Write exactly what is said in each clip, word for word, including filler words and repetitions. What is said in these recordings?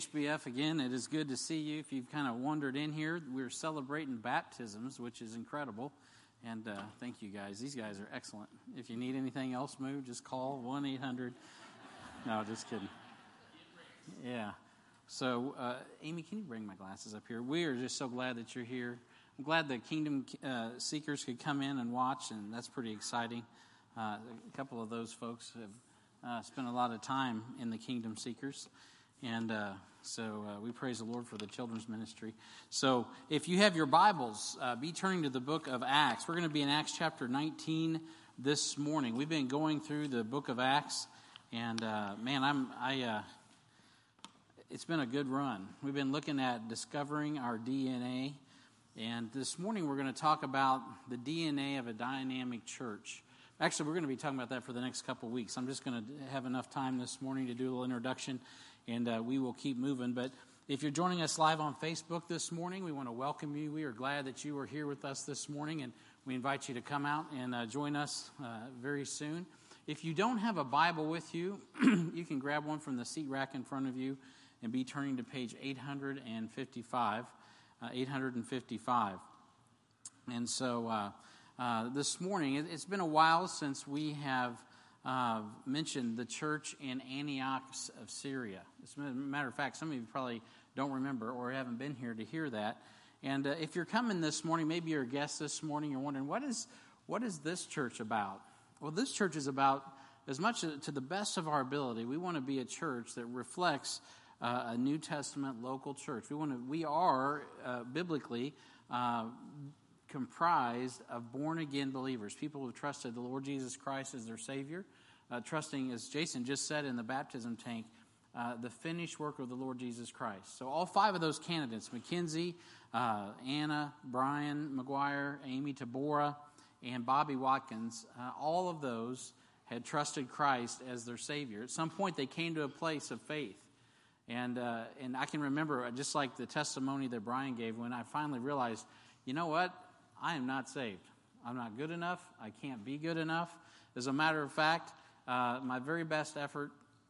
H B F, again, it is good to see you. If you've kind of wandered in here, we're celebrating baptisms, which is incredible. And uh, thank you guys. These guys are excellent. If you need anything else moved, just call one eight hundred. No, just kidding. Yeah. So, uh, Amy, can you bring my glasses up here? We are just so glad that you're here. I'm glad the Kingdom uh, Seekers could come in and watch, and that's pretty exciting. Uh, a couple of those folks have uh, spent a lot of time in the Kingdom Seekers. And uh, so uh, we praise the Lord for the children's ministry. So if you have your Bibles, uh, be turning to the book of Acts. We're going to be in Acts chapter nineteen this morning. We've been going through the book of Acts, and uh, man, I'm I. Uh, it's been a good run. We've been looking at discovering our D N A, and this morning we're going to talk about the D N A of a dynamic church. Actually, we're going to be talking about that for the next couple of weeks. I'm just going to have enough time this morning to do a little introduction, and uh, we will keep moving. But if you're joining us live on Facebook this morning, we want to welcome you. We are glad that you are here with us this morning, and we invite you to come out and uh, join us uh, very soon. If you don't have a Bible with you, you can grab one from the seat rack in front of you and be turning to page eight fifty-five. Uh, eight fifty-five. And so uh, uh, this morning, it, it's been a while since we have Uh, mentioned the church in Antioch of Syria. As a matter of fact, some of you probably don't remember or haven't been here to hear that. And uh, if you're coming this morning, maybe you're a guest this morning, you're wondering, what is what is this church about? Well, this church is about, as much as, to the best of our ability, we want to be a church that reflects uh, a New Testament local church. We want to. We are uh, biblically uh, comprised of born-again believers, people who have trusted the Lord Jesus Christ as their Savior, uh, trusting, as Jason just said in the baptism tank, uh, the finished work of the Lord Jesus Christ. So all five of those candidates, Mackenzie, uh, Anna, Brian McGuire, Amy Tabora, and Bobby Watkins, uh, all of those had trusted Christ as their Savior. At some point, they came to a place of faith. And, uh, and I can remember, just like the testimony that Brian gave, when I finally realized, you know what? I am not saved. I'm not good enough. I can't be good enough. As a matter of fact, uh, my very best effort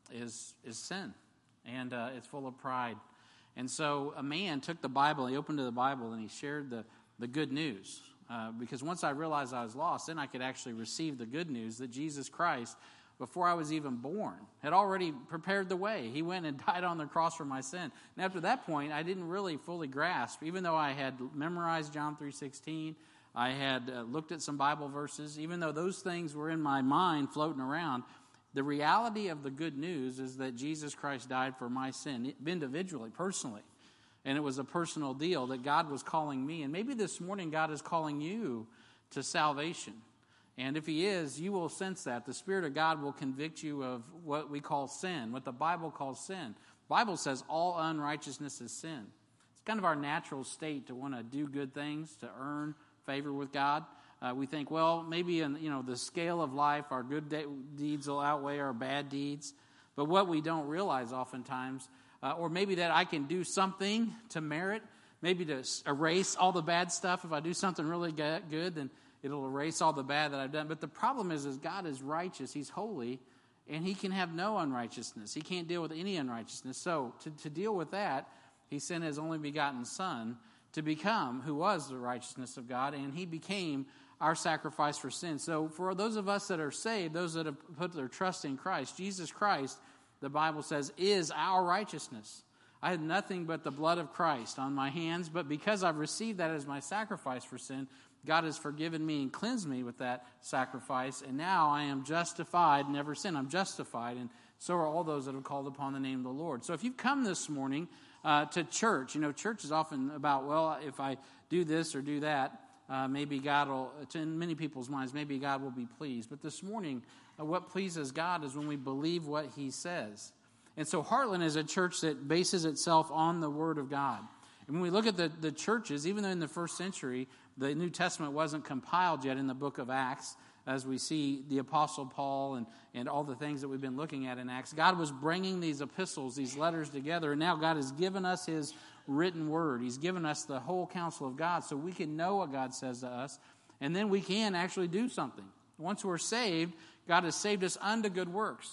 is is sin, and uh, it's full of pride. And so a man took the Bible, he opened to the Bible, and he shared the, the good news. Uh, because once I realized I was lost, then I could actually receive the good news that Jesus Christ, before I was even born, had already prepared the way. He went and died on the cross for my sin. And after that point, I didn't really fully grasp, even though I had memorized John three sixteen, I had uh, looked at some Bible verses, even though those things were in my mind floating around, the reality of the good news is that Jesus Christ died for my sin, individually, personally. And it was a personal deal that God was calling me. And maybe this morning God is calling you to salvation. And if he is, you will sense that. The Spirit of God will convict you of what we call sin, what the Bible calls sin. The Bible says all unrighteousness is sin. It's kind of our natural state to want to do good things, to earn favor with God. Uh, we think, well, maybe in you know the scale of life, our good de- deeds will outweigh our bad deeds. But what we don't realize oftentimes, uh, or maybe that I can do something to merit, maybe to erase all the bad stuff. If I do something really good, then it'll erase all the bad that I've done. But the problem is, is God is righteous. He's holy, and he can have no unrighteousness. He can't deal with any unrighteousness. So to, to deal with that, he sent his only begotten Son to become, who was the righteousness of God, and he became our sacrifice for sin. So for those of us that are saved, those that have put their trust in Christ, Jesus Christ, the Bible says, is our righteousness. I had nothing but the blood of Christ on my hands, but because I've received that as my sacrifice for sin, God has forgiven me and cleansed me with that sacrifice, and now I am justified, never sin. I'm justified, and so are all those that have called upon the name of the Lord. So if you've come this morning uh, to church, you know, church is often about, well, if I do this or do that, uh, maybe God will, in many people's minds, maybe God will be pleased. But this morning, uh, what pleases God is when we believe what he says. And so Heartland is a church that bases itself on the Word of God. And when we look at the, the churches, even though in the first century, the New Testament wasn't compiled yet in the book of Acts, as we see the Apostle Paul and, and all the things that we've been looking at in Acts. God was bringing these epistles, these letters together, and now God has given us his written word. He's given us the whole counsel of God so we can know what God says to us, and then we can actually do something. Once we're saved, God has saved us unto good works.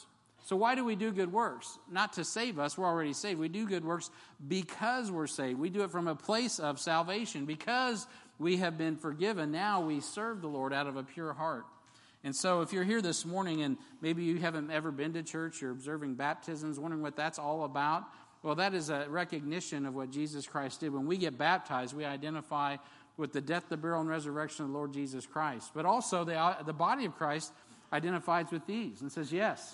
So why do we do good works? Not to save us, we're already saved. We do good works because we're saved. We do it from a place of salvation. Because we have been forgiven, now we serve the Lord out of a pure heart. And so if you're here this morning and maybe you haven't ever been to church, you're observing baptisms, wondering what that's all about, well, that is a recognition of what Jesus Christ did. When we get baptized, we identify with the death, the burial, and resurrection of the Lord Jesus Christ. But also the, the body of Christ identifies with these and says, yes,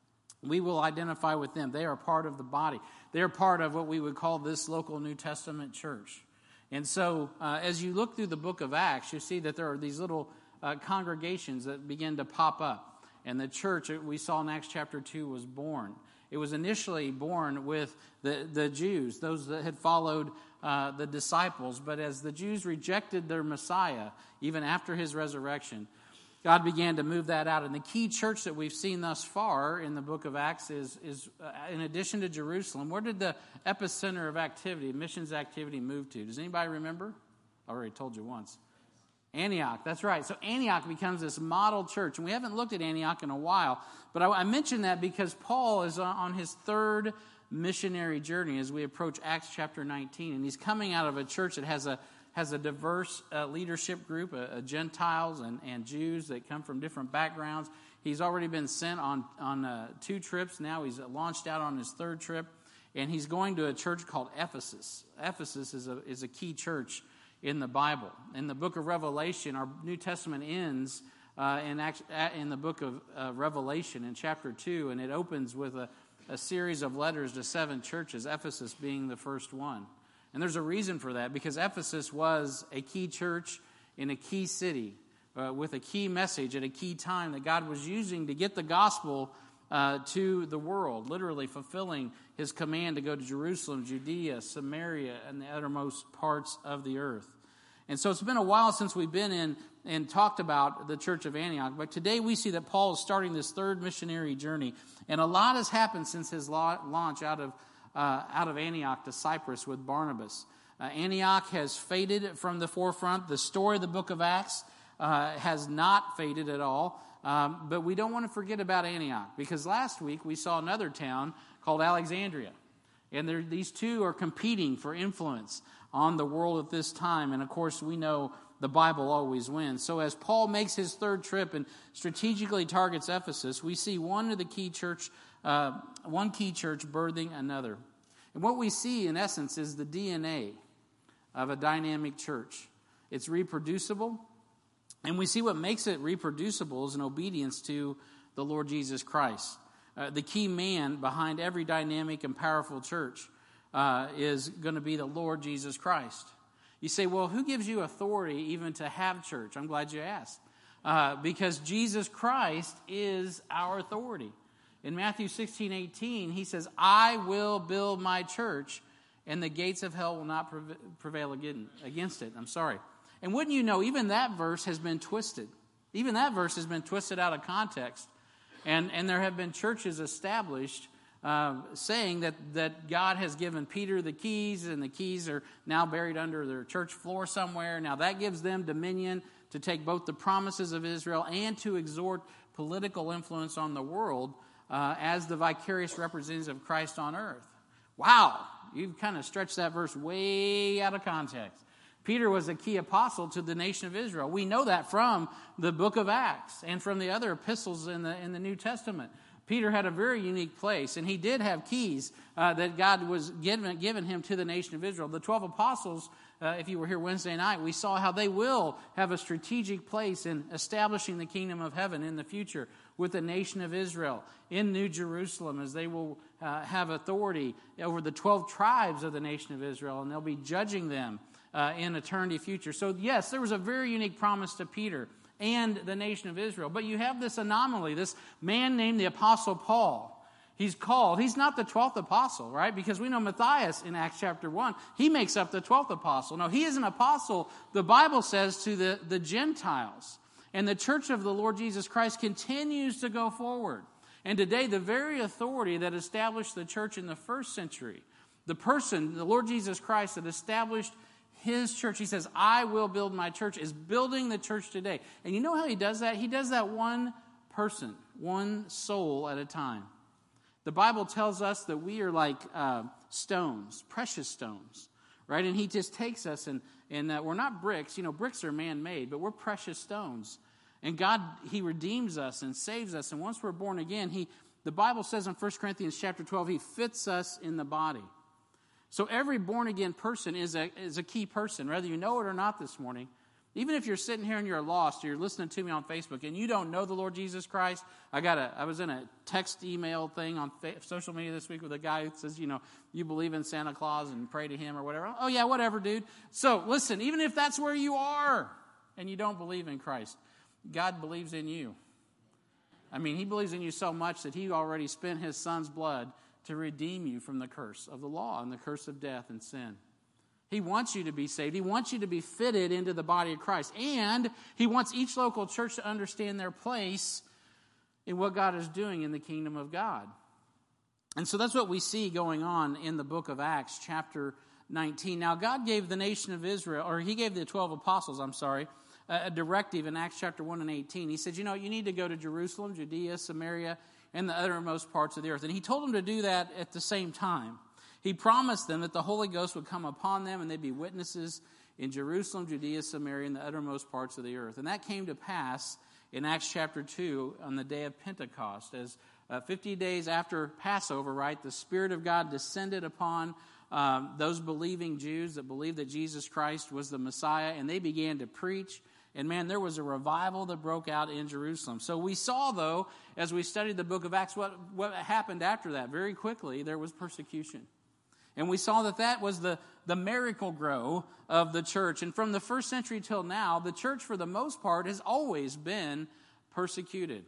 we will identify with them. They are part of the body. They are part of what we would call this local New Testament church. And so uh, as you look through the book of Acts, you see that there are these little uh, congregations that begin to pop up. And the church we saw in Acts chapter two was born. It was initially born with the, the Jews, those that had followed uh, the disciples. But as the Jews rejected their Messiah, even after his resurrection, God began to move that out. And the key church that we've seen thus far in the book of Acts is, is uh, in addition to Jerusalem, where did the epicenter of activity, missions activity, move to? Does anybody remember? I already told you once. Antioch, that's right. So Antioch becomes this model church. And we haven't looked at Antioch in a while. But I, I mention that because Paul is on his third missionary journey as we approach Acts chapter nineteen. And he's coming out of a church that has a has a diverse uh, leadership group, uh, uh, Gentiles and, and Jews that come from different backgrounds. He's already been sent on, on uh, two trips. Now he's launched out on his third trip. And he's going to a church called Ephesus. Ephesus is a, is a key church in the Bible. In the book of Revelation, our New Testament ends uh, in, act, in the book of uh, Revelation in chapter two, and it opens with a, a series of letters to seven churches, Ephesus being the first one. And there's a reason for that, because Ephesus was a key church in a key city uh, with a key message at a key time that God was using to get the gospel uh, to the world, literally fulfilling his command to go to Jerusalem, Judea, Samaria, and the uttermost parts of the earth. And so it's been a while since we've been in and talked about the church of Antioch. But today we see that Paul is starting this third missionary journey. And a lot has happened since his launch out of, uh, out of Antioch to Cyprus with Barnabas. Uh, Antioch has faded from the forefront. The story of the book of Acts uh, has not faded at all. Um, but we don't want to forget about Antioch, because last week we saw another town called Alexandria. And there, these two are competing for influence on the world at this time. And of course, we know the Bible always wins. So as Paul makes his third trip and strategically targets Ephesus, we see one of the key church, uh, one key church birthing another. And what we see in essence is the D N A of a dynamic church. It's reproducible. And we see what makes it reproducible is an obedience to the Lord Jesus Christ. Uh, the key man behind every dynamic and powerful church uh, is going to be the Lord Jesus Christ. You say, well, who gives you authority even to have church? I'm glad you asked. Uh, because Jesus Christ is our authority. In Matthew sixteen eighteen, he says, I will build my church, and the gates of hell will not prevail against it. I'm sorry. And wouldn't you know, even that verse has been twisted. Even that verse has been twisted out of context. And and there have been churches established uh, saying that, that God has given Peter the keys, and the keys are now buried under their church floor somewhere. Now that gives them dominion to take both the promises of Israel and to exhort political influence on the world uh, as the vicarious representatives of Christ on earth. Wow, you've kind of stretched that verse way out of context. Peter was a key apostle to the nation of Israel. We know that from the book of Acts and from the other epistles in the in the New Testament. Peter had a very unique place, and he did have keys uh, that God was given, given him to the nation of Israel. The twelve apostles, uh, if you were here Wednesday night, we saw how they will have a strategic place in establishing the kingdom of heaven in the future with the nation of Israel in New Jerusalem, as they will uh, have authority over the twelve tribes of the nation of Israel, and they'll be judging them Uh, in eternity future. So yes, there was a very unique promise to Peter and the nation of Israel. But you have this anomaly, this man named the Apostle Paul. He's called, he's not the twelfth apostle, right? Because we know Matthias in Acts chapter one, he makes up the twelfth apostle. No, he is an apostle, the Bible says, to the, the Gentiles. And the church of the Lord Jesus Christ continues to go forward. And today, the very authority that established the church in the first century, the person, the Lord Jesus Christ, that established his church, he says, I will build my church, is building the church today. And you know how he does that? He does that one person, one soul at a time. the Bible tells us that we are like uh, stones, precious stones, right? And he just takes us, and, and uh, we're not bricks. You know, bricks are man-made, but we're precious stones. And God, he redeems us and saves us. And once we're born again, he, the Bible says in First Corinthians chapter twelve, he fits us in the body. So every born-again person is a, is a key person, whether you know it or not this morning. Even if you're sitting here and you're lost, or you're listening to me on Facebook, and you don't know the Lord Jesus Christ, I got a, I was in a text email thing on fa- social media this week with a guy who says, you know, you believe in Santa Claus and pray to him or whatever. Oh, yeah, whatever, dude. So listen, even if that's where you are and you don't believe in Christ, God believes in you. I mean, he believes in you so much that he already spent his son's blood to redeem you from the curse of the law and the curse of death and sin. He wants you to be saved. He wants you to be fitted into the body of Christ. And he wants each local church to understand their place in what God is doing in the kingdom of God. And so that's what we see going on in the book of Acts, chapter nineteen. Now, God gave the nation of Israel, or he gave the twelve apostles, I'm sorry, a directive in Acts chapter one and eighteen. He said, you know, you need to go to Jerusalem, Judea, Samaria, and the uttermost parts of the earth. And he told them to do that at the same time. He promised them that the Holy Ghost would come upon them and they'd be witnesses in Jerusalem, Judea, Samaria, and the uttermost parts of the earth. And that came to pass in Acts chapter two on the day of Pentecost. As uh, fifty days after Passover, right, the Spirit of God descended upon um, those believing Jews that believed that Jesus Christ was the Messiah, and they began to preach. And man, there was a revival that broke out in Jerusalem. So we saw, though, as we studied the book of Acts, what, what happened after that. Very quickly, there was persecution. And we saw that that was the, the miracle grow of the church. And from the first century till now, the church, for the most part, has always been persecuted.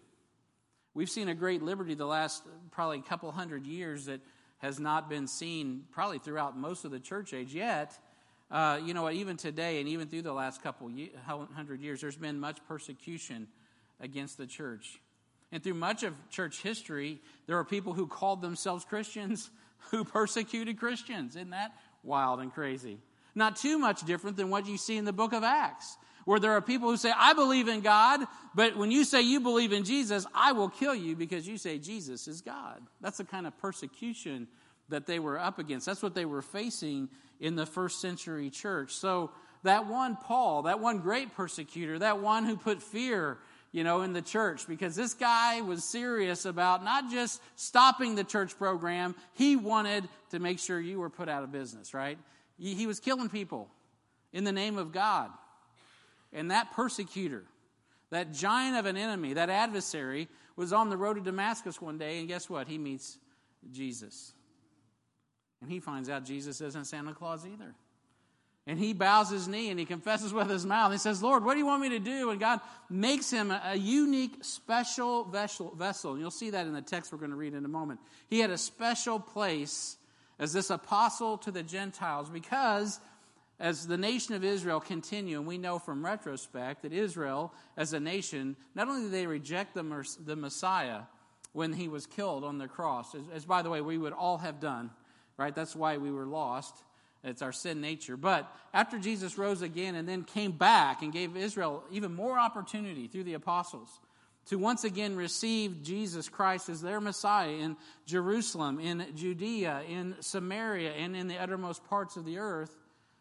We've seen a great liberty the last probably couple hundred years that has not been seen probably throughout most of the church age yet. Uh, you know, even today and even through the last couple ye- hundred years, there's been much persecution against the church. And through much of church history, there are people who called themselves Christians who persecuted Christians. Isn't that wild and crazy? Not too much different than what you see in the book of Acts, where there are people who say, I believe in God, but when you say you believe in Jesus, I will kill you because you say Jesus is God. That's the kind of persecution that they were up against. That's what they were facing in the first century church. So that one Paul, that one great persecutor, that one who put fear, you know, in the church, because this guy was serious about not just stopping the church program, he wanted to make sure you were put out of business, right? He was killing people in the name of God. And that persecutor, that giant of an enemy, that adversary, was on the road to Damascus one day, and guess what? He meets Jesus. And he finds out Jesus isn't Santa Claus either. And he bows his knee and he confesses with his mouth. He says, Lord, what do you want me to do? And God makes him a, a unique, special vessel, vessel. And you'll see that in the text we're going to read in a moment. He had a special place as this apostle to the Gentiles because as the nation of Israel continued, and we know from retrospect that Israel as a nation, not only did they reject the, the Messiah when he was killed on the cross, as, as by the way, we would all have done, right? That's why we were lost. It's our sin nature. But after Jesus rose again and then came back and gave Israel even more opportunity through the apostles to once again receive Jesus Christ as their Messiah in Jerusalem, in Judea, in Samaria, and in the uttermost parts of the earth,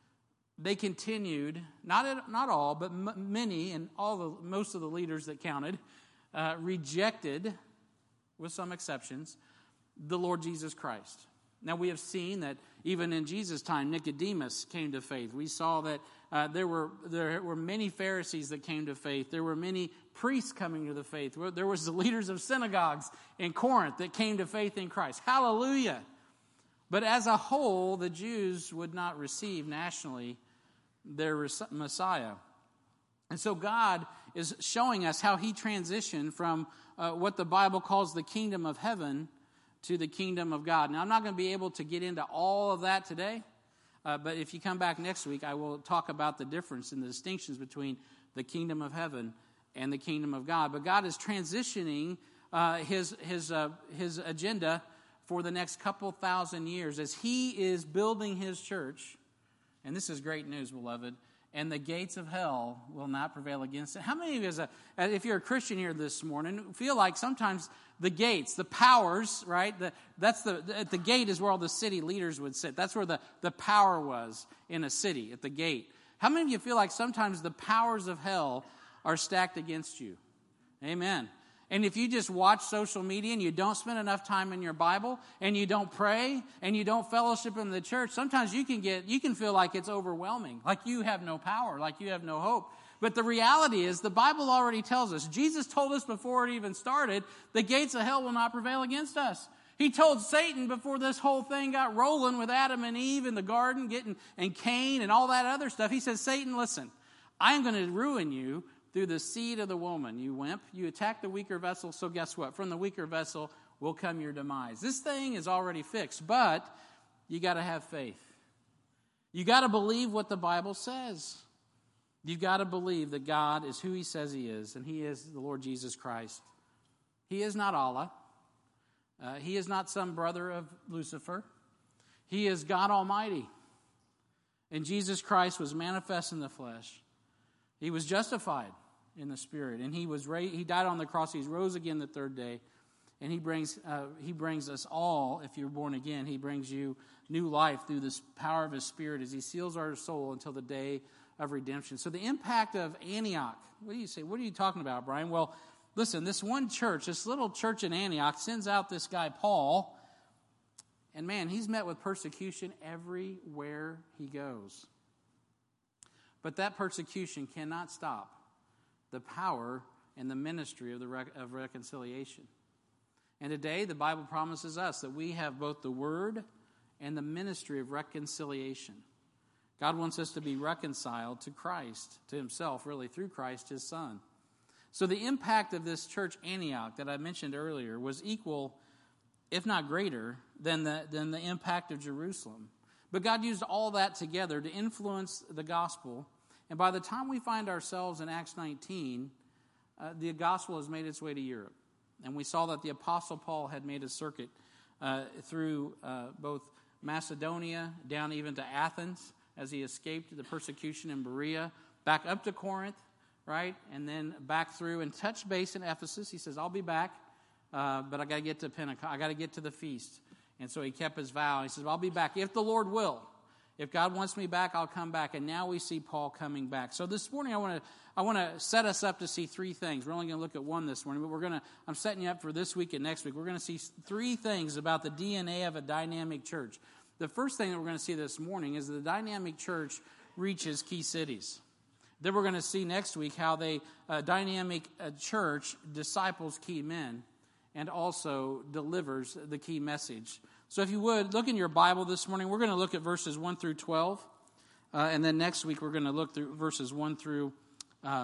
they continued, not not all, but m- many and all the most of the leaders that counted, uh, rejected, with some exceptions, the Lord Jesus Christ. Now, we have seen that even in Jesus' time, Nicodemus came to faith. We saw that uh, there were there were many Pharisees that came to faith. There were many priests coming to the faith. There was the leaders of synagogues in Corinth that came to faith in Christ. Hallelujah! But as a whole, the Jews would not receive nationally their Messiah. And so God is showing us how he transitioned from uh, what the Bible calls the kingdom of heaven to the kingdom of God. Now, I'm not going to be able to get into all of that today, uh, but if you come back next week, I will talk about the difference and the distinctions between the kingdom of heaven and the kingdom of God. But God is transitioning uh, his his uh, his agenda for the next couple thousand years as he is building his church. And this is great news, beloved. and the gates of hell will not prevail against it. How many of you, as a, if you're a Christian here this morning, feel like sometimes the gates, the powers, right? The, that's the at the gate is where all the city leaders would sit. That's where the, the power was in a city, at the gate. How many of you feel like sometimes the powers of hell are stacked against you? Amen. And if you just watch social media and you don't spend enough time in your Bible and you don't pray and you don't fellowship in the church, sometimes you can get you can feel like it's overwhelming, like you have no power, like you have no hope. But the reality is the Bible already tells us. Jesus told us before it even started, the gates of hell will not prevail against us. He told Satan before this whole thing got rolling with Adam and Eve in the garden, getting and Cain and all that other stuff. He says, Satan, listen, I am going to ruin you through the seed of the woman, you wimp. You attack the weaker vessel, so guess what? From the weaker vessel will come your demise. This thing is already fixed, but you got to have faith. You got to believe what the Bible says. You've got to believe that God is who He says He is, and He is the Lord Jesus Christ. He is not Allah. Uh, he is not some brother of Lucifer. He is God Almighty. And Jesus Christ was manifest in the flesh. He was justified in the Spirit, and he was ra- he died on the cross. He rose again the third day, and he brings uh, he brings us all. If you're born again, he brings you new life through this power of His Spirit as He seals our soul until the day of redemption. So the impact of Antioch. What do you say? What are you talking about, Brian? Well, listen. This one church, this little church in Antioch, sends out this guy Paul, and man, he's met with persecution everywhere he goes. But that persecution cannot stop the power and the ministry of the rec- of reconciliation. And today, the Bible promises us that we have both the word and the ministry of reconciliation. God wants us to be reconciled to Christ, to Himself, really, through Christ, His Son. So the impact of this church, Antioch, that I mentioned earlier, was equal, if not greater, than the, than the impact of Jerusalem. But God used all that together to influence the gospel. And by the time we find ourselves in Acts nineteen, uh, the gospel has made its way to Europe. And we saw that the Apostle Paul had made a circuit uh, through uh, both Macedonia, down even to Athens, as he escaped the persecution in Berea, back up to Corinth, right? And then back through and touched base in Ephesus. He says, I'll be back, uh, but I got to get to Pentecost. I got to get to the feast. And so he kept his vow. He says, well, I'll be back if the Lord will. If God wants me back, I'll come back. And now we see Paul coming back. So this morning, I want to I want to set us up to see three things. We're only going to look at one this morning, but we're going to I'm setting you up for this week and next week. We're going to see three things about the D N A of a dynamic church. The first thing that we're going to see this morning is the dynamic church reaches key cities. Then we're going to see next week how the uh, dynamic uh, church disciples key men and also delivers the key message. So if you would, look in your Bible this morning. We're going to look at verses one through twelve. Uh, and then next week, we're going to look through verses one through uh,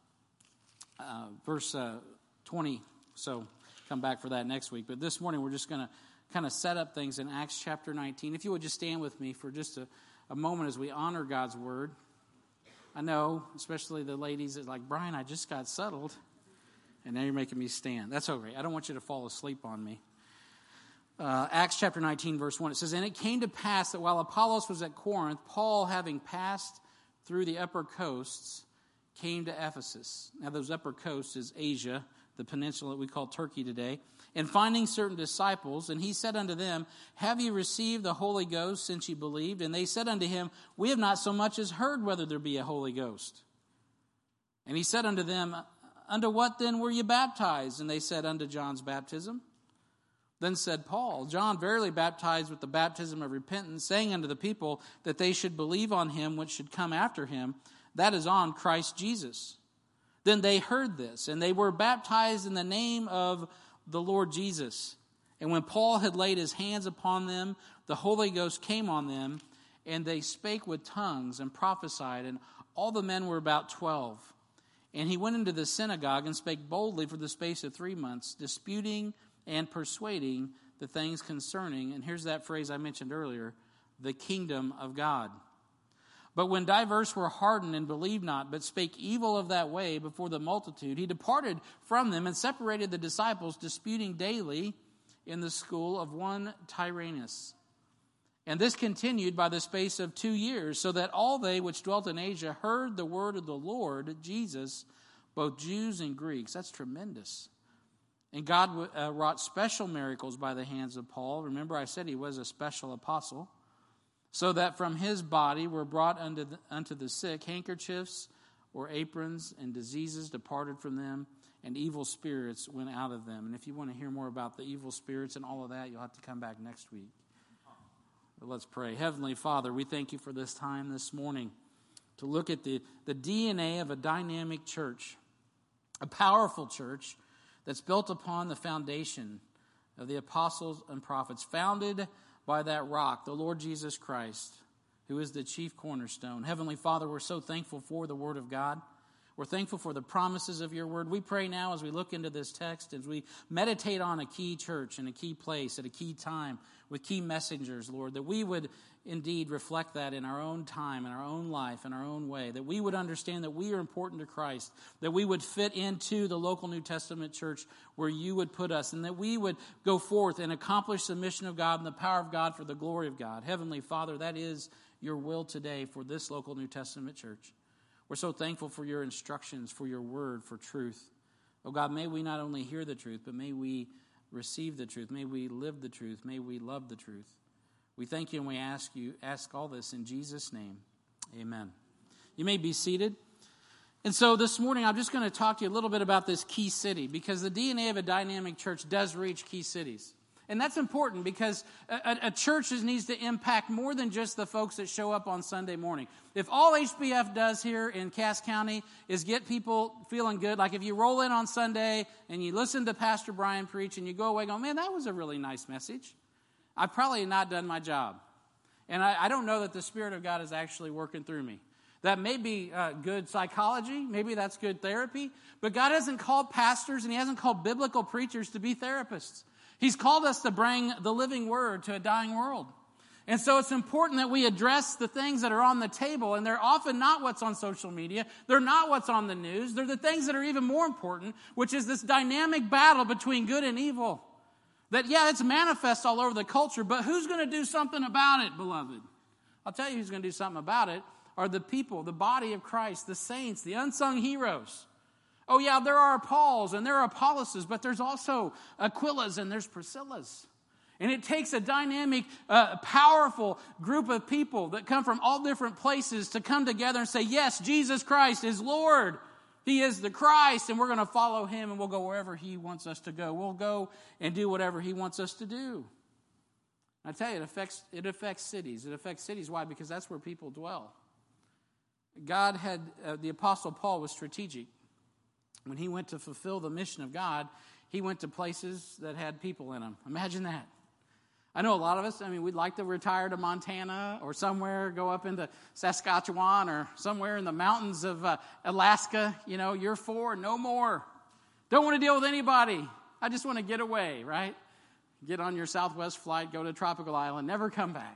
uh, verse uh, twenty. So come back for that next week. But this morning, we're just going to kind of set up things in Acts chapter nineteen. If you would just stand with me for just a, a moment as we honor God's word. I know, especially the ladies, it's like, Brian, I just got settled. And now you're making me stand. That's okay. I don't want you to fall asleep on me. Uh, Acts chapter nineteen, verse one, it says, And it came to pass that while Apollos was at Corinth, Paul, having passed through the upper coasts, came to Ephesus. Now, those upper coasts is Asia, the peninsula that we call Turkey today. And finding certain disciples, and he said unto them, Have ye received the Holy Ghost since ye believed? And they said unto him, We have not so much as heard whether there be a Holy Ghost. And he said unto them, Unto what then were ye baptized? And they said, Unto John's baptism. Then said Paul, John verily baptized with the baptism of repentance, saying unto the people that they should believe on him which should come after him, that is on Christ Jesus. Then they heard this, and they were baptized in the name of the Lord Jesus. And when Paul had laid his hands upon them, the Holy Ghost came on them, and they spake with tongues and prophesied, and all the men were about twelve. And he went into the synagogue and spake boldly for the space of three months, disputing and persuading the things concerning, and here's that phrase I mentioned earlier, the kingdom of God. But when divers were hardened and believed not, but spake evil of that way before the multitude, he departed from them and separated the disciples, disputing daily in the school of one Tyrannus. And this continued by the space of two years, so that all they which dwelt in Asia heard the word of the Lord Jesus, both Jews and Greeks. That's tremendous. And God uh, wrought special miracles by the hands of Paul. Remember, I said he was a special apostle. So that from his body were brought unto the, unto the sick handkerchiefs or aprons, and diseases departed from them, and evil spirits went out of them. And if you want to hear more about the evil spirits and all of that, you'll have to come back next week. But let's pray. Heavenly Father, we thank you for this time this morning to look at the, the D N A of a dynamic church, a powerful church that's built upon the foundation of the apostles and prophets, founded by that rock, the Lord Jesus Christ, who is the chief cornerstone. Heavenly Father, we're so thankful for the Word of God. We're thankful for the promises of your word. We pray now as we look into this text, as we meditate on a key church in a key place at a key time with key messengers, Lord, that we would indeed reflect that in our own time, in our own life, in our own way, that we would understand that we are important to Christ, that we would fit into the local New Testament church where you would put us, and that we would go forth and accomplish the mission of God and the power of God for the glory of God. Heavenly Father, that is your will today for this local New Testament church. We're so thankful for your instructions, for your word, for truth. Oh God, may we not only hear the truth, but may we receive the truth. May we live the truth. May we love the truth. We thank you and we ask you, ask all this in Jesus' name. Amen. You may be seated. And so this morning, I'm just going to talk to you a little bit about this key city, because the D N A of a dynamic church does reach key cities. And that's important because a, a church needs to impact more than just the folks that show up on Sunday morning. If all H B F does here in Cass County is get people feeling good, like if you roll in on Sunday and you listen to Pastor Brian preach and you go away going, man, that was a really nice message, I've probably not done my job. And I, I don't know that the Spirit of God is actually working through me. That may be uh, good psychology. Maybe that's good therapy. But God hasn't called pastors and he hasn't called biblical preachers to be therapists. He's called us to bring the living word to a dying world. And so it's important that we address the things that are on the table, and they're often not what's on social media. They're not what's on the news. They're the things that are even more important, which is this dynamic battle between good and evil. That, yeah, it's manifest all over the culture, but who's going to do something about it, beloved? I'll tell you who's going to do something about it are the people, the body of Christ, the saints, the unsung heroes. Oh, yeah, there are Pauls and there are Apollos, but there's also Aquilas and there's Priscillas. And it takes a dynamic, uh, powerful group of people that come from all different places to come together and say, yes, Jesus Christ is Lord. He is the Christ, and we're going to follow him, and we'll go wherever he wants us to go. We'll go and do whatever he wants us to do. I tell you, it affects, it affects cities. It affects cities. Why? Because that's where people dwell. God had, uh, the Apostle Paul was strategic. When he went to fulfill the mission of God, he went to places that had people in them. Imagine that. I know a lot of us, I mean, we'd like to retire to Montana or somewhere, go up into Saskatchewan or somewhere in the mountains of uh, Alaska. You know, you're four, no more. Don't want to deal with anybody. I just want to get away, right? Get on your Southwest flight, go to a tropical island, never come back.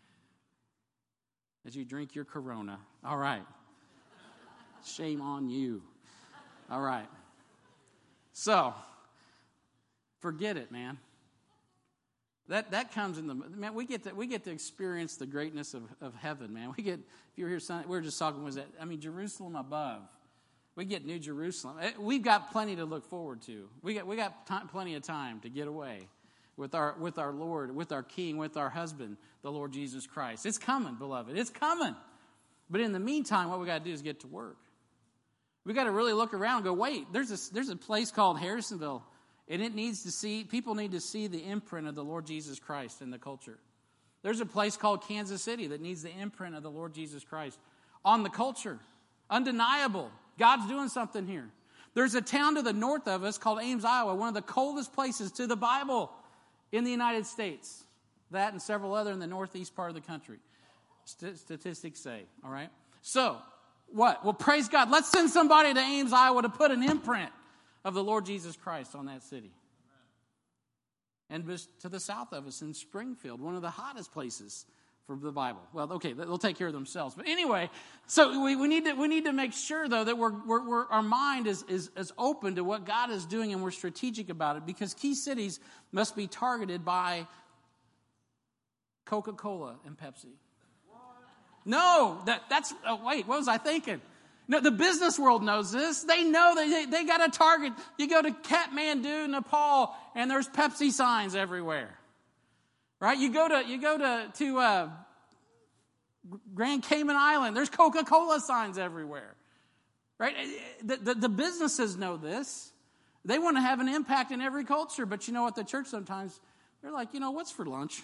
As you drink your Corona. All right. Shame on you. All right. So, forget it, man. That that comes in the man. We get to we get to experience the greatness of, of heaven, man. We get if you're here, Sunday, we were just talking. Was that I mean Jerusalem above? We get New Jerusalem. We've got plenty to look forward to. We got we got time, plenty of time to get away with our with our Lord, with our King, with our husband, the Lord Jesus Christ. It's coming, beloved. It's coming. But in the meantime, what we got to do is get to work. We got to really look around and go, wait, there's a, there's a place called Harrisonville, and it needs to see, people need to see the imprint of the Lord Jesus Christ in the culture. There's a place called Kansas City that needs the imprint of the Lord Jesus Christ on the culture. Undeniable. God's doing something here. There's a town to the north of us called Ames, Iowa, one of the coldest places to the Bible in the United States. That and several other in the northeast part of the country. St- statistics say, all right? So, what? Well, praise God. Let's send somebody to Ames, Iowa to put an imprint of the Lord Jesus Christ on that city. And to the south of us in Springfield, one of the hottest places for the Bible. Well, okay, they'll take care of themselves. But anyway, so we, we need to we need to make sure, though, that we're, we're, we're our mind is, is, is open to what God is doing and we're strategic about it, because key cities must be targeted by Coca-Cola and Pepsi. No, that, that's, oh, wait, what was I thinking? No, the business world knows this. They know that they, they got a target. You go to Kathmandu, Nepal, and there's Pepsi signs everywhere. Right? You go to, you go to, to uh, Grand Cayman Island, there's Coca-Cola signs everywhere. Right? The, the, the businesses know this. They want to have an impact in every culture, but you know what? The church sometimes, they're like, you know, what's for lunch?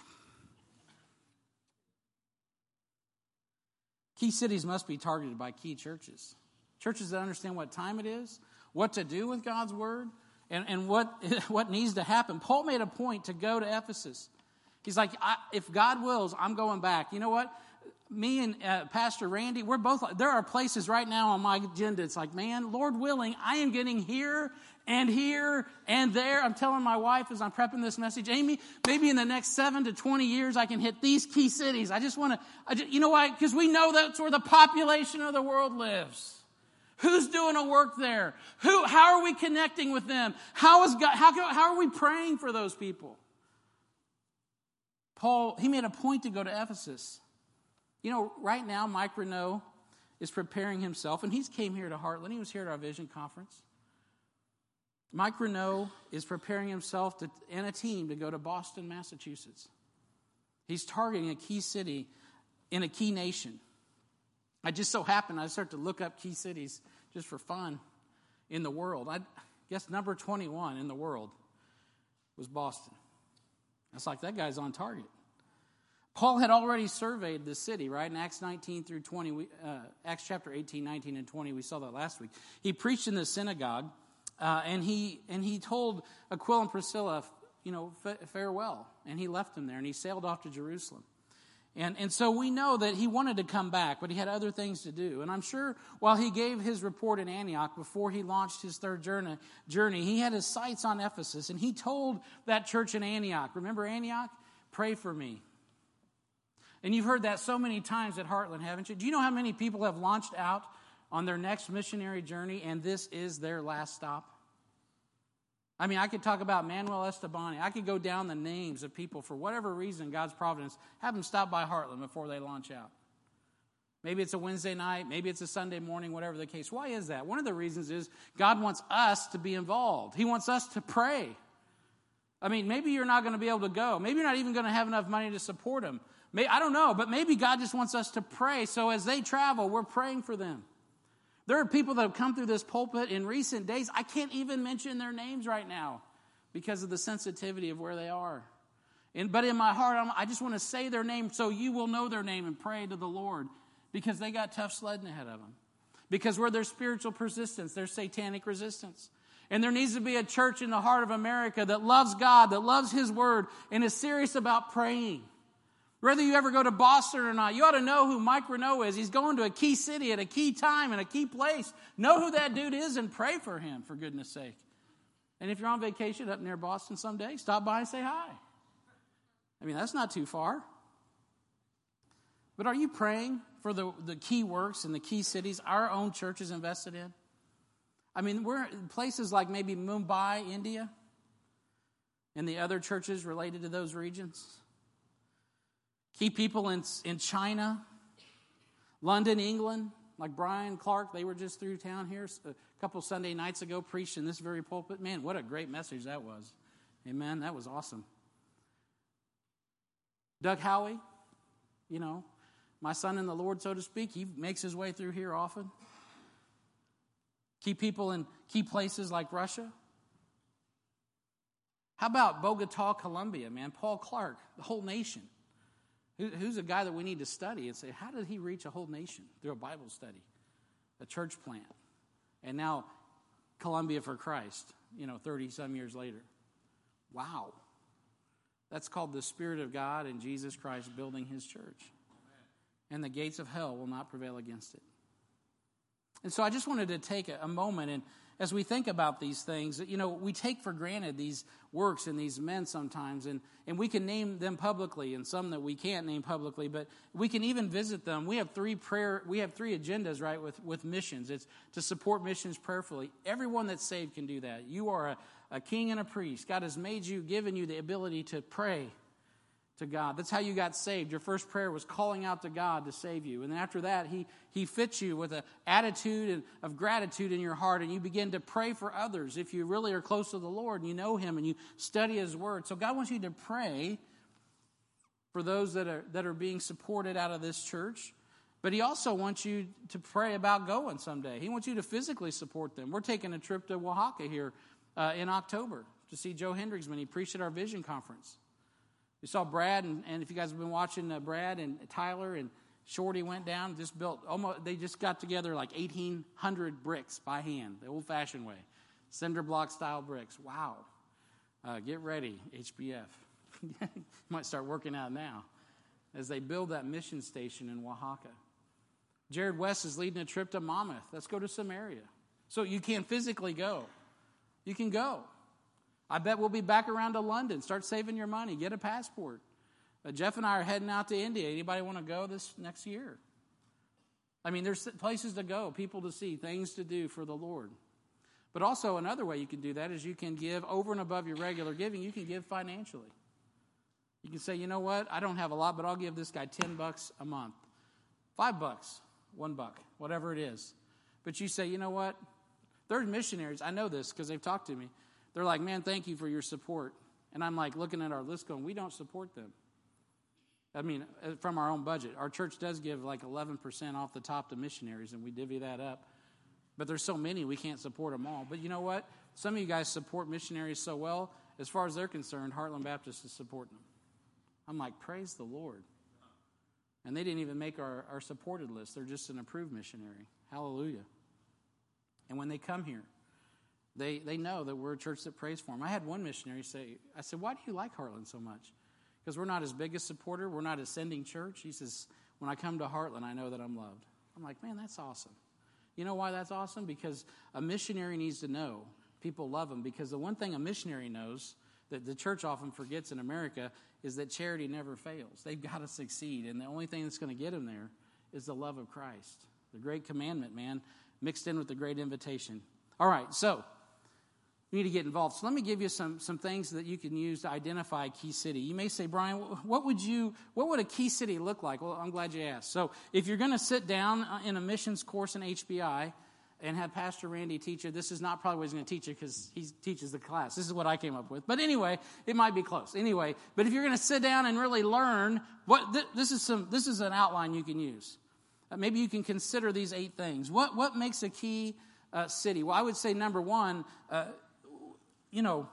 Key cities must be targeted by key churches. Churches that understand what time it is, what to do with God's word, and, and what, what needs to happen. Paul made a point to go to Ephesus. He's like, I, if God wills, I'm going back. You know what? Me and uh, Pastor Randy, we're both, there are places right now on my agenda. It's like, man, Lord willing, I am getting here and here and there. I'm telling my wife as I'm prepping this message, Amy, maybe in the next seven to twenty years, I can hit these key cities. I just want to, you know why? Because we know that's where the population of the world lives. Who's doing a work there? Who? How are we connecting with them? How is God? How, how are we praying for those people? Paul, he made a point to go to Ephesus. You know, right now, Mike Renault is preparing himself, and he's came here to Heartland. He was here at our Vision Conference. Mike Renault is preparing himself to, and a team to go to Boston, Massachusetts. He's targeting a key city in a key nation. I just so happened, I started to look up key cities just for fun in the world. I guess number twenty-one in the world was Boston. It's like, that guy's on target. Paul had already surveyed the city, right? In Acts nineteen through twenty, we, uh, Acts chapter eighteen, nineteen, and twenty, we saw that last week. He preached in the synagogue, uh, and he and he told Aquila and Priscilla, you know, fa- farewell. And he left them there, and he sailed off to Jerusalem. And, and so we know that he wanted to come back, but he had other things to do. And I'm sure while he gave his report in Antioch before he launched his third journey, journey, he had his sights on Ephesus. And he told that church in Antioch, remember Antioch? Pray for me. And you've heard that so many times at Heartland, haven't you? Do you know how many people have launched out on their next missionary journey, and this is their last stop? I mean, I could talk about Manuel Estabani. I could go down the names of people for whatever reason, God's providence, have them stop by Heartland before they launch out. Maybe it's a Wednesday night. Maybe it's a Sunday morning, whatever the case. Why is that? One of the reasons is God wants us to be involved. He wants us to pray. I mean, maybe you're not going to be able to go. Maybe you're not even going to have enough money to support them. Maybe, I don't know, but maybe God just wants us to pray. So as they travel, we're praying for them. There are people that have come through this pulpit in recent days. I can't even mention their names right now because of the sensitivity of where they are. And, but in my heart, I'm, I just want to say their name so you will know their name and pray to the Lord because they got tough sledding ahead of them. Because where there's spiritual persistence, there's satanic resistance. And there needs to be a church in the heart of America that loves God, that loves His Word, and is serious about praying. Whether you ever go to Boston or not, you ought to know who Mike Renault is. He's going to a key city at a key time in a key place. Know who that dude is and pray for him, for goodness sake. And if you're on vacation up near Boston someday, stop by and say hi. I mean, that's not too far. But are you praying for the, the key works and the key cities our own church is invested in? I mean, we're in places like maybe Mumbai, India, and the other churches related to those regions. Key people in, in China, London, England, like Brian Clark, they were just through town here a couple Sunday nights ago, preached in this very pulpit. Man, what a great message that was. Amen, that was awesome. Doug Howey, you know, my son in the Lord, so to speak, he makes his way through here often. Key people in key places like Russia. How about Bogota, Colombia, man? Paul Clark, the whole nation. Who's a guy that we need to study and say, how did he reach a whole nation through a Bible study, a church plant, and now Columbia for Christ, you know, thirty-some years later? Wow. That's called the Spirit of God and Jesus Christ building His church. And the gates of hell will not prevail against it. And so I just wanted to take a, a moment, and as we think about these things, you know, we take for granted these works and these men sometimes, and, and we can name them publicly, and some that we can't name publicly, but we can even visit them. We have three prayer, we have three agendas, right, with, with missions. It's to support missions prayerfully. Everyone that's saved can do that. You are a, a king and a priest. God has made you, given you the ability to pray, to God. That's how you got saved. Your first prayer was calling out to God to save you. And after that, he, he fits you with an attitude of gratitude in your heart, and you begin to pray for others if you really are close to the Lord and you know Him and you study His Word. So God wants you to pray for those that are, that are being supported out of this church. But He also wants you to pray about going someday. He wants you to physically support them. We're taking a trip to Oaxaca here uh, in October to see Joe Hendricksman. He preached at our Vision Conference. We saw Brad, and, and if you guys have been watching, uh, Brad and Tyler and Shorty went down, just built, almost. They just got together like eighteen hundred bricks by hand, the old-fashioned way. Cinder block style bricks. Wow. Uh, get ready, H B F. You might start working out now as they build that mission station in Oaxaca. Jared West is leading a trip to Monmouth. Let's go to Samaria. So you can't physically go. You can go. I bet we'll be back around to London. Start saving your money. Get a passport. Uh, Jeff and I are heading out to India. Anybody want to go this next year? I mean, there's places to go, people to see, things to do for the Lord. But also another way you can do that is you can give over and above your regular giving. You can give financially. You can say, you know what? I don't have a lot, but I'll give this guy ten bucks a month. Five bucks, one buck, whatever it is. But you say, you know what? There's missionaries. I know this because they've talked to me. They're like, man, thank you for your support. And I'm like looking at our list going, we don't support them. I mean, from our own budget. Our church does give like eleven percent off the top to missionaries, and we divvy that up. But there's so many, we can't support them all. But you know what? Some of you guys support missionaries so well, as far as they're concerned, Heartland Baptist is supporting them. I'm like, praise the Lord. And they didn't even make our, our supported list. They're just an approved missionary. Hallelujah. And when they come here, they, they know that we're a church that prays for them. I had one missionary say, I said, why do you like Heartland so much? Because we're not his biggest supporter. We're not his sending church. He says, when I come to Heartland, I know that I'm loved. I'm like, man, that's awesome. You know why that's awesome? Because a missionary needs to know people love him. Because the one thing a missionary knows that the church often forgets in America is that charity never fails. They've got to succeed. And the only thing that's going to get them there is the love of Christ. The great commandment, man, mixed in with the great invitation. All right, so you need to get involved. So let me give you some, some things that you can use to identify a key city. You may say, Brian, what would you, what would a key city look like? Well, I'm glad you asked. So if you're going to sit down in a missions course in H B I and have Pastor Randy teach you, this is not probably what he's going to teach you because he teaches the class. This is what I came up with. But anyway, it might be close. Anyway, but if you're going to sit down and really learn, what th- this is some, this is an outline you can use. Uh, maybe you can consider these eight things. What what makes a key uh, city? Well, I would say number one, uh, you know,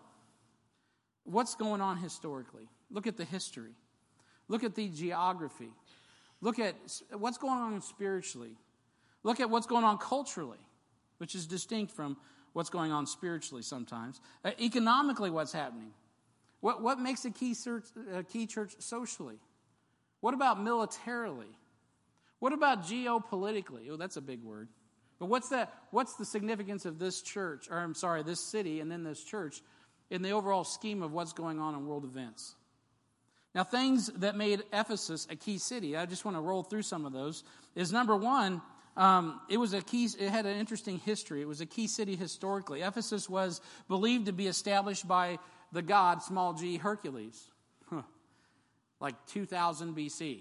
what's going on historically? Look at the history. Look at the geography. Look at what's going on spiritually. Look at what's going on culturally, which is distinct from what's going on spiritually sometimes. Uh, economically, what's happening? What what makes a key church, a key church socially? What about militarily? What about geopolitically? Oh, that's a big word. But what's that? What's the significance of this church, or I'm sorry, this city and then this church in the overall scheme of what's going on in world events? Now, things that made Ephesus a key city, I just want to roll through some of those, is number one, um, it was a key, it had an interesting history. It was a key city historically. Ephesus was believed to be established by the god, small g, Hercules, huh. like two thousand B C.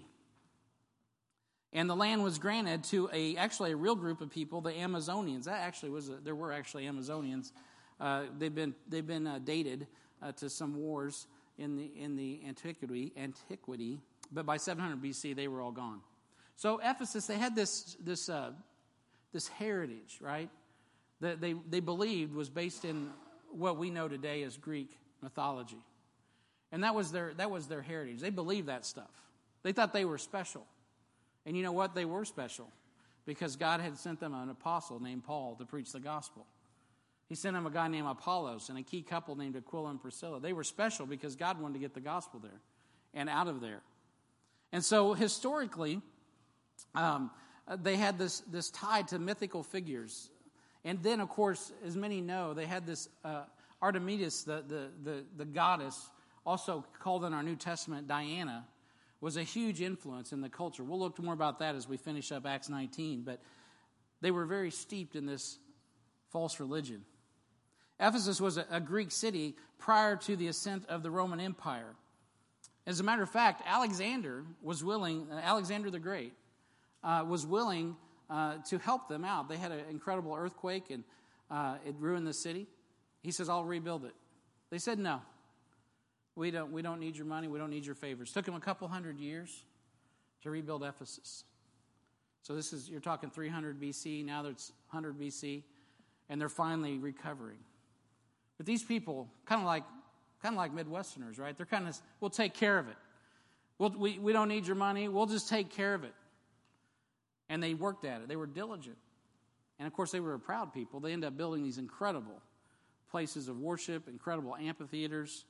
And the land was granted to a actually a real group of people, the Amazonians. That actually was a, there were actually Amazonians. Uh, they've been they've been uh, dated uh, to some wars in the in the antiquity antiquity, but by seven hundred B C they were all gone. So Ephesus, they had this this uh, this heritage, right? That they they believed was based in what we know today as Greek mythology, and that was their that was their heritage. They believed that stuff. They thought they were special. And you know what? They were special because God had sent them an apostle named Paul to preach the gospel. He sent them a guy named Apollos and a key couple named Aquila and Priscilla. They were special because God wanted to get the gospel there and out of there. And so historically, um, they had this, this tie to mythical figures. And then, of course, as many know, they had this uh, Artemis, the, the, the, the goddess, also called in our New Testament Diana, was a huge influence in the culture. We'll look more about that as we finish up Acts nineteen, but they were very steeped in this false religion. Ephesus was a, a Greek city prior to the ascent of the Roman Empire. As a matter of fact, Alexander was willing, Alexander the Great, uh, was willing uh, to help them out. They had an incredible earthquake, and uh, it ruined the city. He says, I'll rebuild it. They said, no. We don't, we don't need your money. We don't need your favors. It took them a couple hundred years to rebuild Ephesus. So this is, you're talking three hundred B C. Now it's one hundred B C. And they're finally recovering. But these people, kind of like kind of like Midwesterners, right? They're kind of, we'll take care of it. We'll, we, we don't need your money. We'll just take care of it. And they worked at it. They were diligent. And, of course, they were a proud people. They ended up building these incredible places of worship, incredible amphitheaters.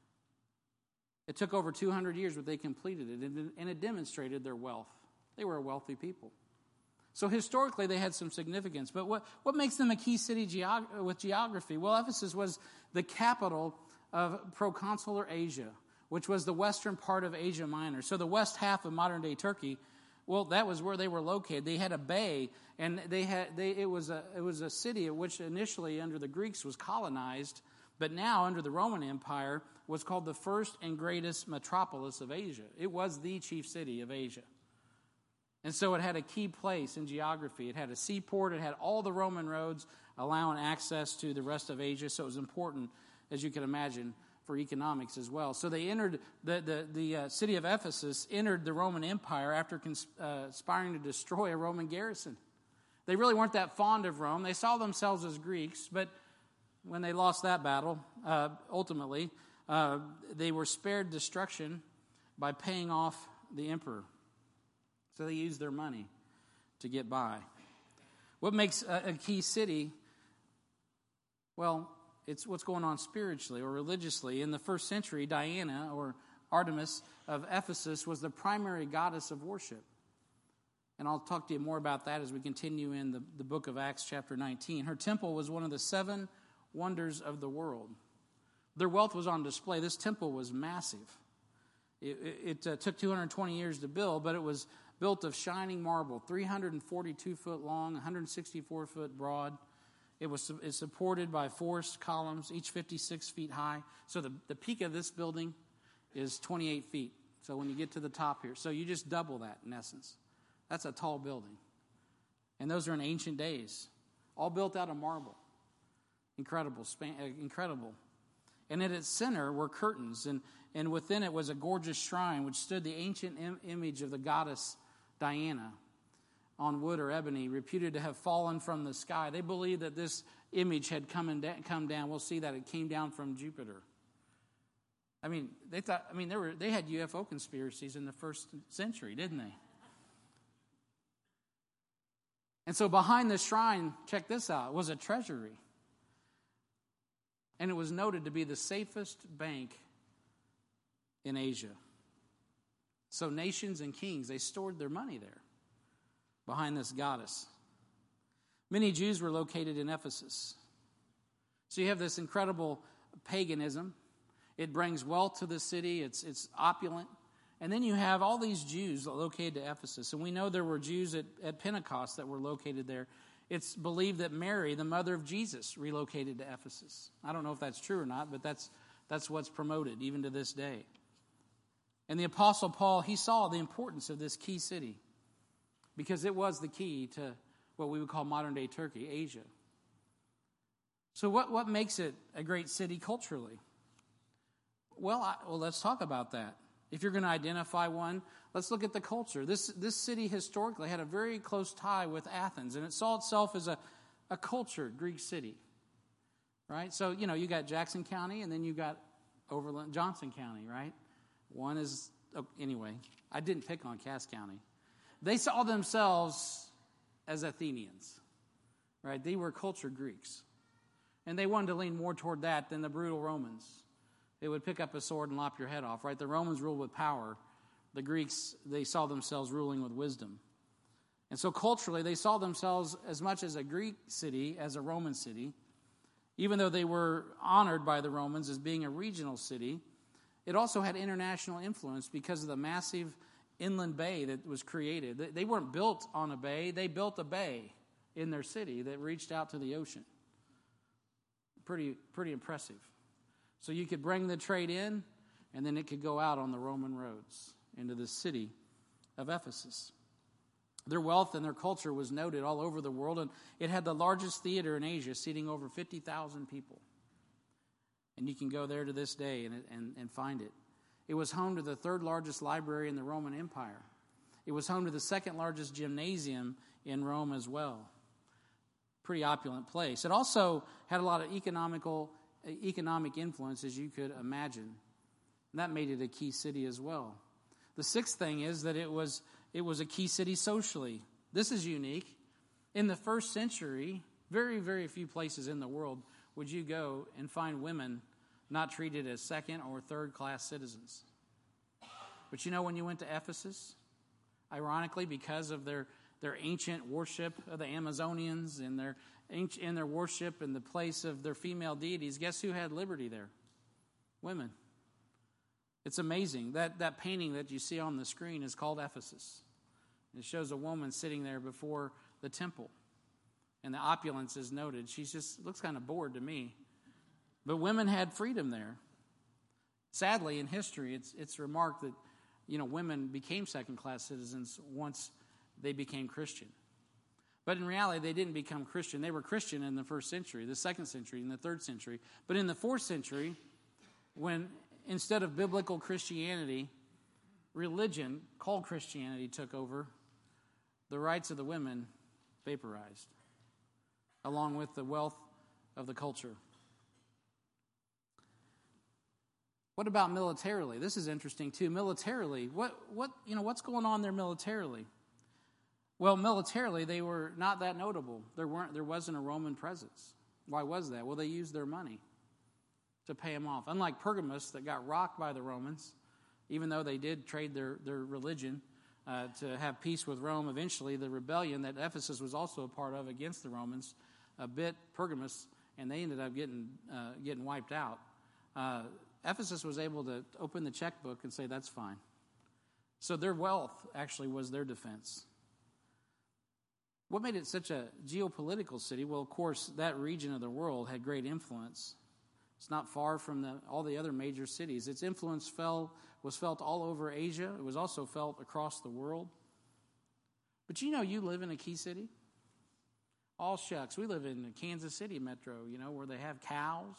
It took over two hundred years, but they completed it, and it demonstrated their wealth. They were a wealthy people. So historically, they had some significance. But what, what makes them a key city geog- with geography? Well, Ephesus was the capital of proconsular Asia, which was the western part of Asia Minor. So the west half of modern-day Turkey, well, that was where they were located. They had a bay, and they had they it was a it was a city which initially under the Greeks was colonized, but now under the Roman Empire was called the first and greatest metropolis of Asia. It was the chief city of Asia. And so it had a key place in geography. It had a seaport. It had all the Roman roads allowing access to the rest of Asia. So it was important, as you can imagine, for economics as well. So they entered, the, the, the uh, city of Ephesus entered the Roman Empire after cons- uh, aspiring to destroy a Roman garrison. They really weren't that fond of Rome. They saw themselves as Greeks, but when they lost that battle, uh, ultimately, uh, they were spared destruction by paying off the emperor. So they used their money to get by. What makes a, a key city? Well, it's what's going on spiritually or religiously. In the first century, Diana, or Artemis of Ephesus, was the primary goddess of worship. And I'll talk to you more about that as we continue in the, the book of Acts chapter nineteen. Her temple was one of the seven wonders of the world. Their wealth was on display. This temple was massive. It, it, it uh, took two hundred twenty years to build, but it was built of shining marble, three hundred forty-two foot long, one hundred sixty-four foot broad. It was it's supported by forced columns, each fifty-six feet high. So the, the peak of this building is twenty-eight feet. So when you get to the top here, so you just double that in essence. That's a tall building. And those are in ancient days, all built out of marble. Incredible, span, uh, incredible. And at its center were curtains, and, and within it was a gorgeous shrine which stood the ancient im- image of the goddess Diana on wood or ebony, reputed to have fallen from the sky. They believed that this image had come, in da- come down. We'll see that it came down from Jupiter. I mean, they thought. I mean, they were they had U F O conspiracies in the first century, didn't they? And so behind the shrine, check this out, was a treasury. And it was noted to be the safest bank in Asia. So nations and kings, they stored their money there behind this goddess. Many Jews were located in Ephesus. So you have this incredible paganism. It brings wealth to the city. It's, it's opulent. And then you have all these Jews located at Ephesus. And we know there were Jews at, at Pentecost that were located there. It's believed that Mary, the mother of Jesus, relocated to Ephesus. I don't know if that's true or not, but that's that's what's promoted even to this day. And the Apostle Paul, he saw the importance of this key city because it was the key to what we would call modern-day Turkey, Asia. So what, what makes it a great city culturally? Well, I, well, let's talk about that. If you're going to identify one, let's look at the culture. This this city historically had a very close tie with Athens, and it saw itself as a, a cultured Greek city, right? So, you know, you got Jackson County, and then you got Overland, Johnson County, right? One is, oh, anyway, I didn't pick on Cass County. They saw themselves as Athenians, right? They were cultured Greeks, and they wanted to lean more toward that than the brutal Romans. They would pick up a sword and lop your head off, right? The Romans ruled with power. The Greeks, they saw themselves ruling with wisdom. And so culturally, they saw themselves as much as a Greek city as a Roman city. Even though they were honored by the Romans as being a regional city, it also had international influence because of the massive inland bay that was created. They weren't built on a bay. They built a bay in their city that reached out to the ocean. Pretty, pretty impressive. So you could bring the trade in, and then it could go out on the Roman roads into the city of Ephesus. Their wealth and their culture was noted all over the world, and it had the largest theater in Asia, seating over fifty thousand people. And you can go there to this day and, and, and find it. It was home to the third largest library in the Roman Empire. It was home to the second largest gymnasium in Rome as well. Pretty opulent place. It also had a lot of economical, economic influence, as you could imagine. And that made it a key city as well. The sixth thing is that it was it was a key city socially. This is unique. In the first century, very, very few places in the world would you go and find women not treated as second or third class citizens. But you know, when you went to Ephesus, ironically, because of their, their ancient worship of the Amazonians and their in their worship and the place of their female deities, guess who had liberty there? Women. It's amazing. That, that painting that you see on the screen is called Ephesus. It shows a woman sitting there before the temple. And the opulence is noted. She just looks kind of bored to me. But women had freedom there. Sadly, in history, it's it's remarked that, you know, women became second-class citizens once they became Christian. But in reality, they didn't become Christian. They were Christian in the first century, the second century, and the third century. But in the fourth century, when instead of biblical Christianity, religion called Christianity took over, the rights of the women vaporized, along with the wealth of the culture. What about militarily? This is interesting too. Militarily, what what you know what's going on there militarily? Well, militarily they were not that notable. There weren't there wasn't a Roman presence. Why was that? Well, they used their money to pay them off. Unlike Pergamos, that got rocked by the Romans, even though they did trade their their religion uh, to have peace with Rome. Eventually, the rebellion that Ephesus was also a part of against the Romans a bit Pergamos, and they ended up getting uh, getting wiped out. Uh, Ephesus was able to open the checkbook and say, that's fine. So their wealth actually was their defense. What made it such a geopolitical city? Well, of course, that region of the world had great influence. It's not far from the, all the other major cities. Its influence fell, was felt all over Asia. It was also felt across the world. But you know, you live in a key city. All shucks. We live in the Kansas City metro, you know, where they have cows.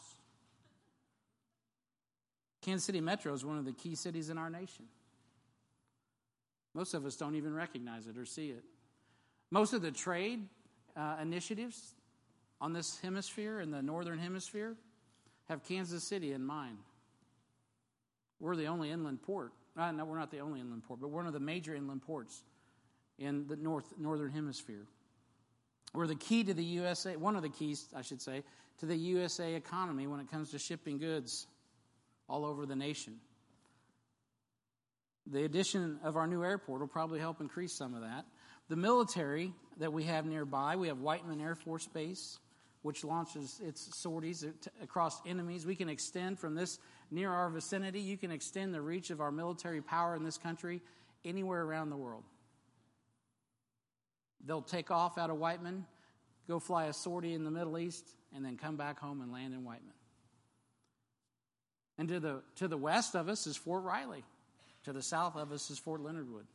Kansas City Metro is one of the key cities in our nation. Most of us don't even recognize it or see it. Most of the trade uh, initiatives on this hemisphere, in the northern hemisphere, have Kansas City in mind. We're the only inland port. Uh, no, we're not the only inland port, but one of the major inland ports in the north northern hemisphere. We're the key to the U S A, one of the keys, I should say, to the U S A economy when it comes to shipping goods all over the nation. The addition of our new airport will probably help increase some of that. The military that we have nearby, we have Whiteman Air Force Base, which launches its sorties across enemies. We can extend from this near our vicinity. You can extend the reach of our military power in this country anywhere around the world. They'll take off out of Whiteman, go fly a sortie in the Middle East, and then come back home and land in Whiteman. And to the to the west of us is Fort Riley. To the south of us is Fort Leonard Wood.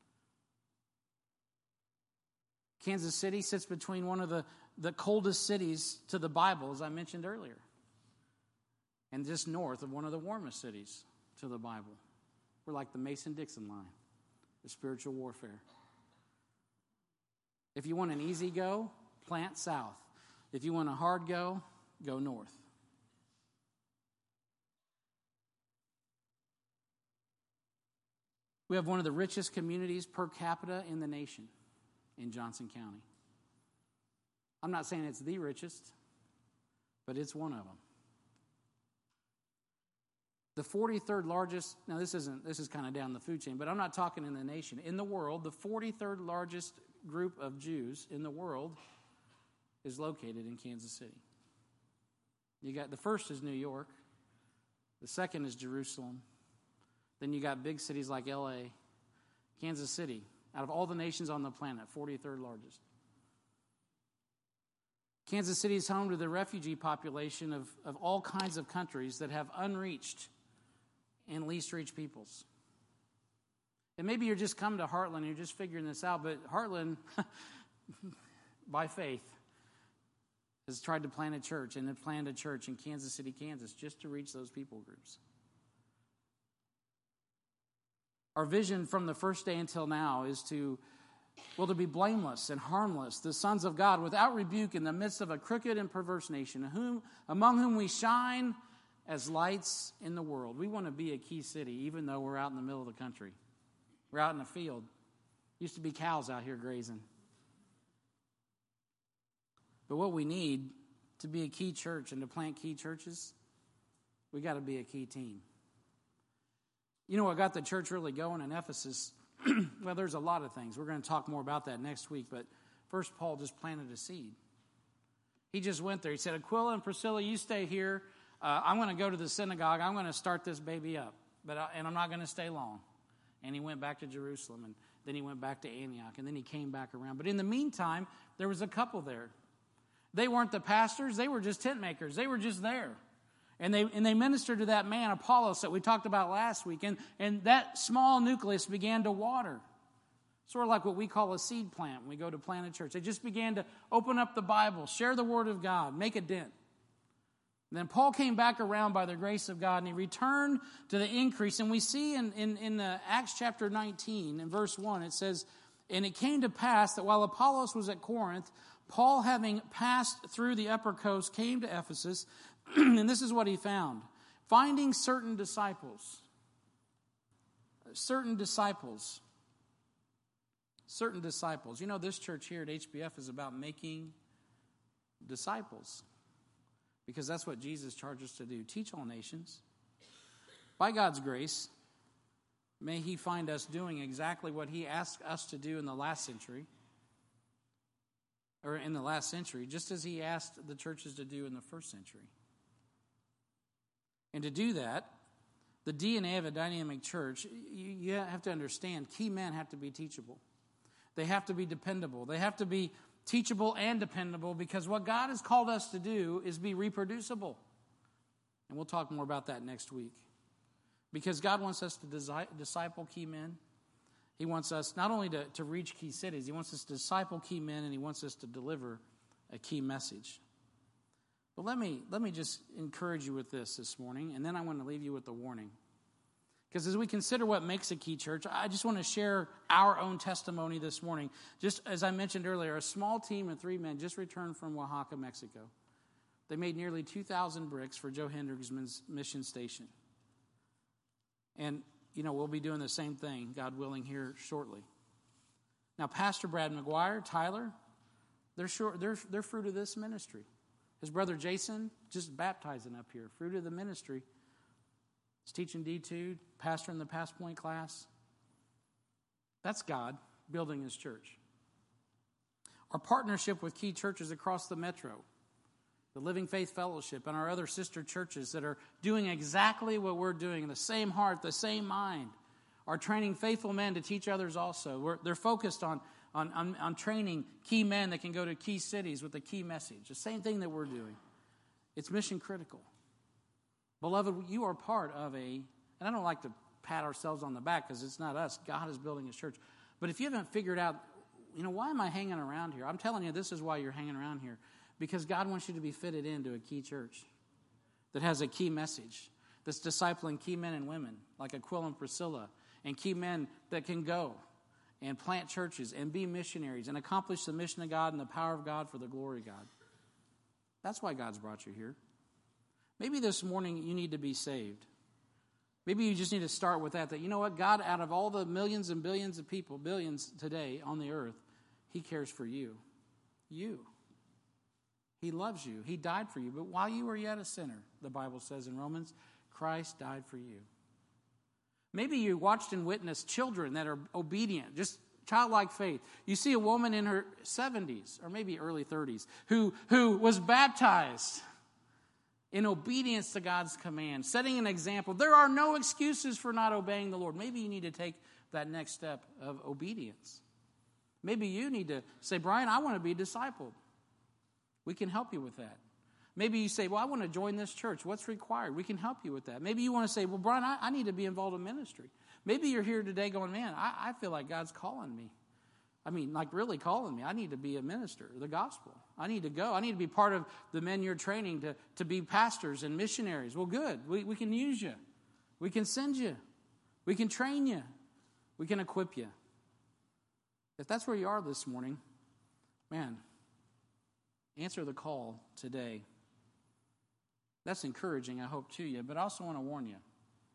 Kansas City sits between one of the, the coldest cities to the Bible, as I mentioned earlier, and just north of one of the warmest cities to the Bible. We're like the Mason-Dixon line, the spiritual warfare. If you want an easy go, plant south. If you want a hard go, go north. We have one of the richest communities per capita in the nation in Johnson County. I'm not saying it's the richest, but it's one of them. The forty-third largest, now this isn't, this is kind of down the food chain, but I'm not talking in the nation. In the world, the forty-third largest group of Jews in the world is located in Kansas City. You got, the first is New York. The second is Jerusalem. Then you got big cities like L A, Kansas City. Out of all the nations on the planet, forty-third largest. Kansas City is home to the refugee population of, of all kinds of countries that have unreached and least reach peoples. And maybe you're just coming to Heartland and you're just figuring this out, but Heartland, by faith, has tried to plant a church and have planned a church in Kansas City, Kansas, just to reach those people groups. Our vision from the first day until now is to, well, to be blameless and harmless, the sons of God, without rebuke in the midst of a crooked and perverse nation, whom, among whom we shine as lights in the world. We want to be a key city, even though we're out in the middle of the country. We're out in the field. Used to be cows out here grazing. But what we need to be a key church and to plant key churches, we got to be a key team. You know what got the church really going in Ephesus? Well, there's a lot of things. We're going to talk more about that next week. But first, Paul just planted a seed. He just went there. He said, Aquila and Priscilla, you stay here. Uh, I'm going to go to the synagogue. I'm going to start this baby up. But I, and I'm not going to stay long. And he went back to Jerusalem, and then he went back to Antioch, and then he came back around. But in the meantime, there was a couple there. They weren't the pastors. They were just tent makers. They were just there. And they and they ministered to that man, Apollos, that we talked about last week. And, and that small nucleus began to water. Sort of like what we call a seed plant when we go to plant a church. They just began to open up the Bible, share the Word of God, make a dent. And then Paul came back around by the grace of God, and he returned to the increase. And we see in, in, in uh, Acts chapter nineteen, in verse one, it says, and it came to pass that while Apollos was at Corinth, Paul, having passed through the upper coast, came to Ephesus, and this is what he found. Finding certain disciples. Certain disciples. Certain disciples. You know, this church here at H B F is about making disciples. Because that's what Jesus charged us to do. Teach all nations. By God's grace, may he find us doing exactly what he asked us to do in the last century. Or in the last century, just as he asked the churches to do in the first century. And to do that, the D N A of a dynamic church, you, you have to understand, key men have to be teachable. They have to be dependable. They have to be teachable and dependable, because what God has called us to do is be reproducible. And we'll talk more about that next week. Because God wants us to disi- disciple key men. He wants us not only to, to reach key cities, he wants us to disciple key men, and he wants us to deliver a key message. But let me, let me just encourage you with this this morning, and then I want to leave you with a warning. Because as we consider what makes a key church, I just want to share our own testimony this morning. Just as I mentioned earlier, a small team of three men just returned from Oaxaca, Mexico. They made nearly two thousand bricks for Joe Hendricksman's mission station. And, you know, we'll be doing the same thing, God willing, here shortly. Now, Pastor Brad McGuire, Tyler, they're, short, they're, they're fruit of this ministry. His brother Jason, just baptizing up here, fruit of the ministry. He's teaching D two, pastor in the Pass Point class. That's God building his church. Our partnership with key churches across the metro, the Living Faith Fellowship, and our other sister churches that are doing exactly what we're doing, the same heart, the same mind, are training faithful men to teach others also. We're, they're focused on, on, on, on training key men that can go to key cities with a key message. The same thing that we're doing. It's mission critical. Beloved, you are part of a, and I don't like to pat ourselves on the back because it's not us. God is building his church. But if you haven't figured out, you know, why am I hanging around here? I'm telling you, this is why you're hanging around here. Because God wants you to be fitted into a key church that has a key message, that's discipling key men and women like Aquila and Priscilla, and key men that can go and plant churches and be missionaries and accomplish the mission of God and the power of God for the glory of God. That's why God's brought you here. Maybe this morning you need to be saved. Maybe you just need to start with that, that you know what, God, out of all the millions and billions of people, billions today on the earth, he cares for you. You. He loves you. He died for you. But while you were yet a sinner, the Bible says in Romans, Christ died for you. Maybe you watched and witnessed children that are obedient, just childlike faith. You see a woman in her seventies or maybe early thirties who, who was baptized in obedience to God's command, setting an example. There are no excuses for not obeying the Lord. Maybe you need to take that next step of obedience. Maybe you need to say, Brian, I want to be discipled. We can help you with that. Maybe you say, well, I want to join this church. What's required? We can help you with that. Maybe you want to say, well, Brian, I, I need to be involved in ministry. Maybe you're here today going, man, I, I feel like God's calling me. I mean, like really calling me. I need to be a minister of the gospel. I need to go. I need to be part of the men you're training to, to be pastors and missionaries. Well, good. We, we can use you. We can send you. We can train you. We can equip you. If that's where you are this morning, man, answer the call today. That's encouraging, I hope, to you. But I also want to warn you.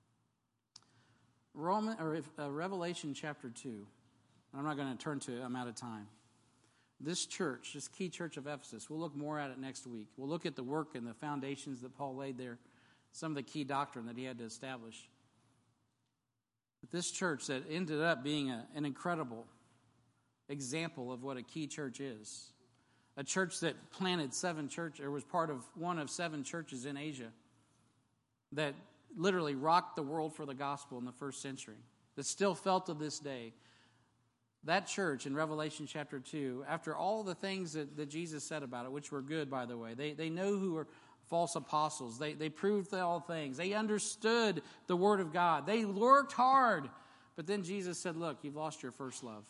Roman or if, uh, Revelation chapter two. I'm not going to turn to it. I'm out of time. This church, this key church of Ephesus, we'll look more at it next week. We'll look at the work and the foundations that Paul laid there, some of the key doctrine that he had to establish. But this church that ended up being a, an incredible example of what a key church is, a church that planted seven churches, or was part of one of seven churches in Asia, that literally rocked the world for the gospel in the first century, that's still felt to this day. That church in Revelation chapter two, after all the things that, that Jesus said about it, which were good, by the way, they, they know who were false apostles. They, they proved all things. They understood the Word of God. They worked hard. But then Jesus said, look, you've lost your first love.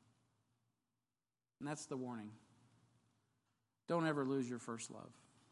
And that's the warning. Don't ever lose your first love.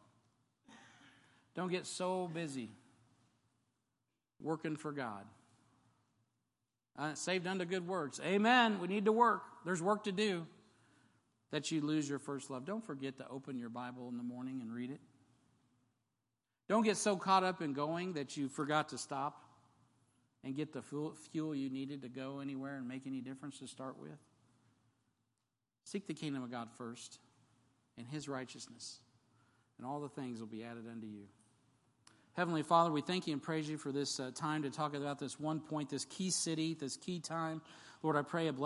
Don't get so busy working for God. Uh, saved unto good works. Amen. We need to work. There's work to do. That you lose your first love. Don't forget to open your Bible in the morning and read it. Don't get so caught up in going that you forgot to stop and get the fuel you needed to go anywhere and make any difference to start with. Seek the kingdom of God first and His righteousness, and all the things will be added unto you. Heavenly Father, we thank you and praise you for this uh, time to talk about this one point, this key city, this key time. Lord, I pray a blessing.